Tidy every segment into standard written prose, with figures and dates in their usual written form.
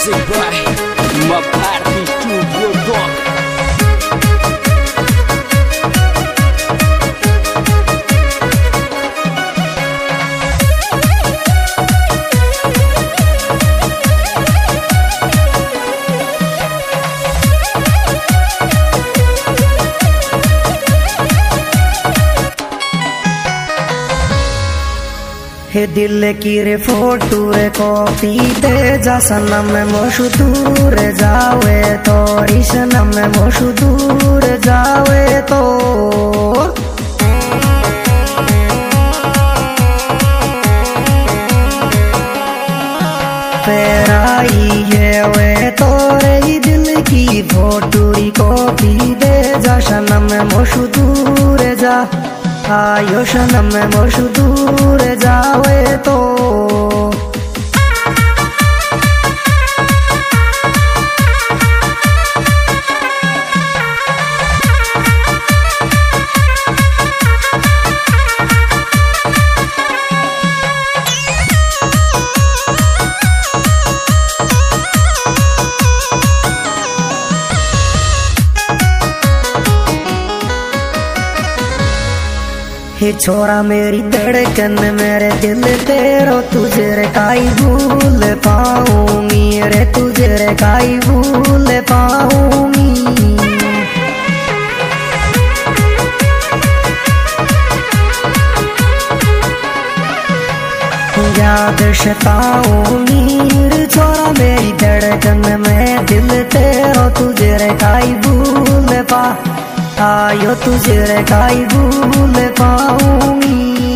Music by My Party Studio Dog. हे दिल की रे फोटो रे कॉपी दे जा सनम मोशु दूर जावे तो ईशनम मोशु दूर जावे तो फेराई है वे तोरे ही दिल की फोटो री कॉपी दे जा सनम मोशु दूर जा आयो सनम मोशु दूर जावे तो हे छोरा मेरी धड़कन मेरे दिल तेरो तुझे रे काई भूल पाऊंगी रे तुझे रे काई भूल पाऊंगी याद सताऊंगी रे छोरा मेरी धड़कन में दिल तेरो तुझे रे काई भूल पा आयो तुझे रे काई भूल पाऊंगी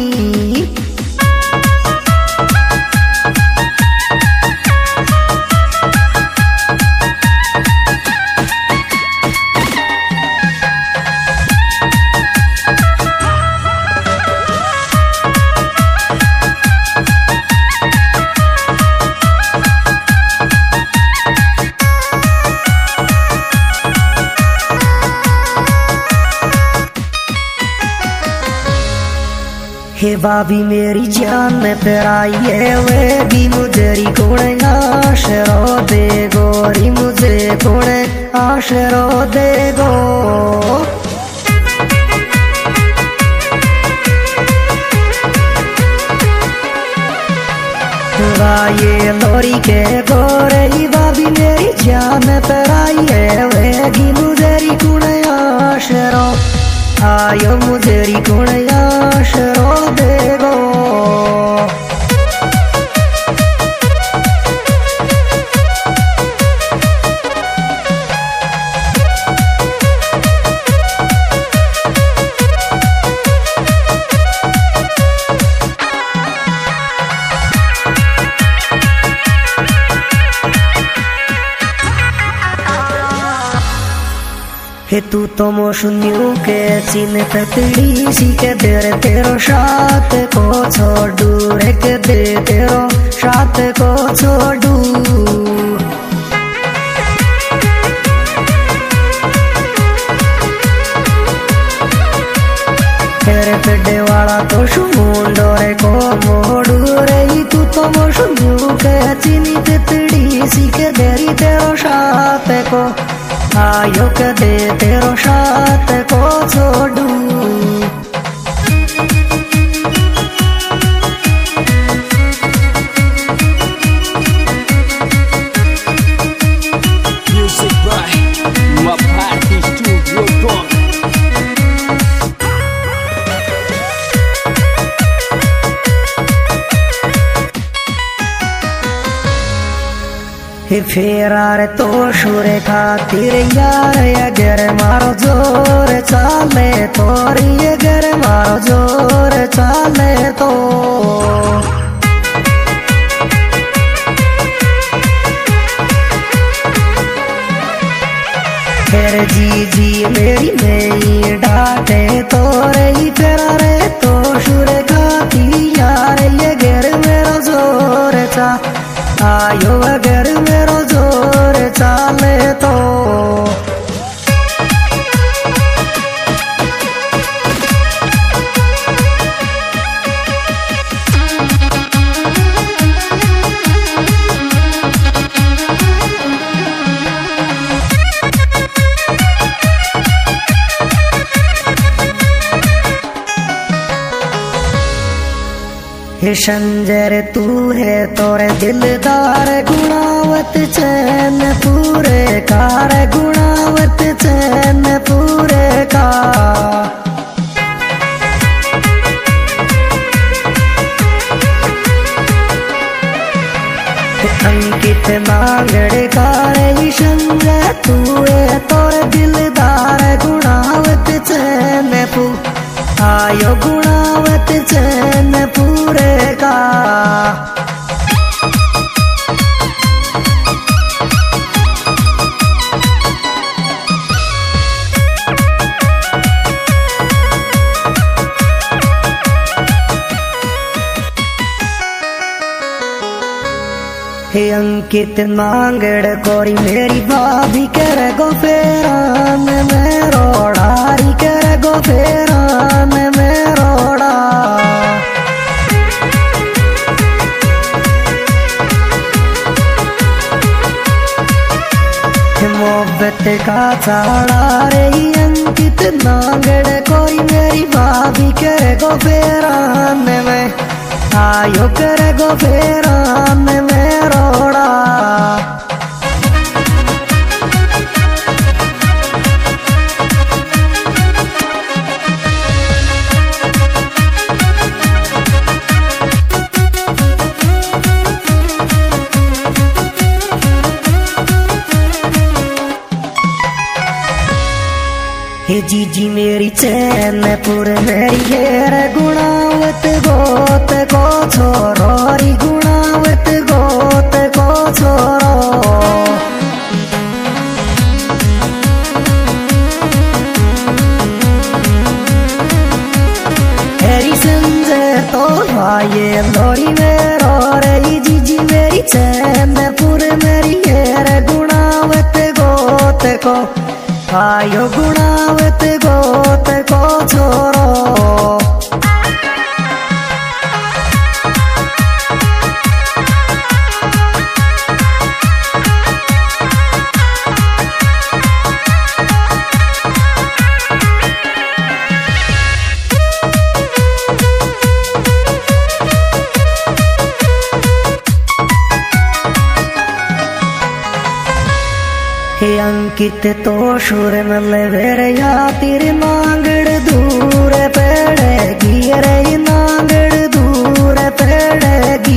हे भाभी मेरी जान में प्यारी है वे भी मुझे कौन आशरो दे गोरी मुझे कौन आशरो दे गो ये लोरी के गोरे भाभी मेरी जान में प्यारी है वे भी मुझे कौन आशरो आयो मुझे कौन आशरो दे गो हे तू तो मोशुन्यू के चिन ततड़ी सी के दे तेरो साथ को छोड़ू रे के दे तेरो साथ को छोड़ू तेरे पेड़े वाला तो शुमुंडो रे को मोड़ू रे तू तो मोशुन्यू के चिनी ततड़ी सी के देरी तेरो साथ को आयो के दे तेरो साथ को छोड़ू Music by My Party Studio Dog. हे फेरा रे तो शुरे खातिर यार अगर मारो जोर चाले तोरी अगर मारो जोर चाले तो फिर जी मेरी नहीं डांटे तो रही फेरा रे तो शुरे खातिर यार अगर मेरा जोर चा आयो अगर मेरो जोर चाले तो हे संजर तू है तोरे दिलदार गुणावत चैन पूरे कार गुणावत चैन पूरे का अंकित मांगड़ कार संजय तू है तोरे दिलदार गुणावत चैन पू आयो गुणावत चैन पूरे का हे अंकित मांगड़ कोरी मेरी भाभी कर गो फेरान में रोड़ारी कर गो फेरान में रोड़ा मोहब्बत का चाड़ा रे अंकित मांगड़ कोरी मेरी भाभी कर गो फेरान में आयो कर गो फेरान में रोड़ा हे जीजी मेरी चैन पुर मेरी घेर गुणावत गोत को छोरो री गुणावत गोत को छोरो हेरी संजय तो आये लोरी मेरो रे जीजी मेरी चैन पुर मेरी घेर गुणावत गोत को आयो गुणावत गोत को छोरो हे अंकित तो शुर मल वेरया तेरे नांगड़ दूर पड़ेगी रे नांगड़ दूर पड़ेगी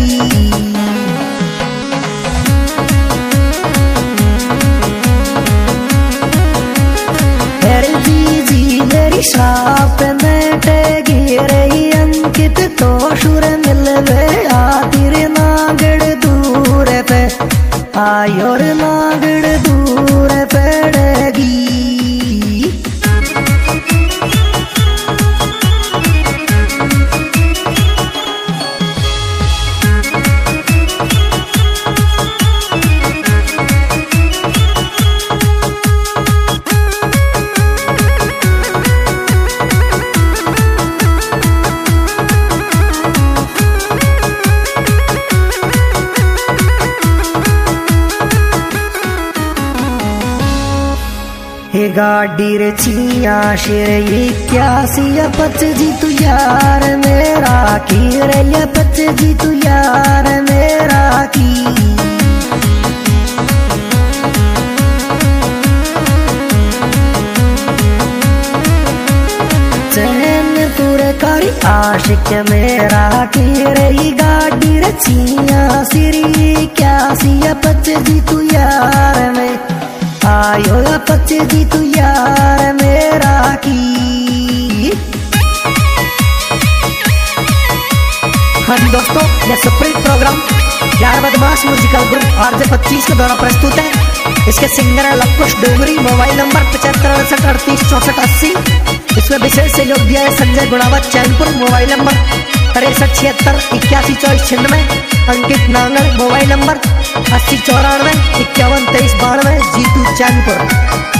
हेरे जी मेरी शाप नेटेगी रे अंकित तो शुर मिल वेया तेरे नांगड़ दूर पे आयोर नांगड़ दूर पड़ेगी हे गाड़ी रे छिया शेर 81 पच जी तू यार मेरा की रे पच जी तू यार मेरा की चैन पूरे कारी आशिक मेरा की रे गाड़ी रे छिया सिरी 81 पच जी तू यार में आयो पच जी तू यार मेरा की हाँ जी दोस्तों, यह सुप्रीम प्रोग्राम यार बदमाश म्यूजिकल ग्रुप RJ25 के द्वारा प्रस्तुत है। इसके सिंगर है लवकुश डोगरी। Mobile number 75 68 38 64 80। इसमें विशेष सहयोग दिया है Sanjay Gunawat Chainpur. Mobile number 63 76 81 24 96। Ankit Nangad. Mobile number 80 94 51 23 92। Jeetu Chainpur.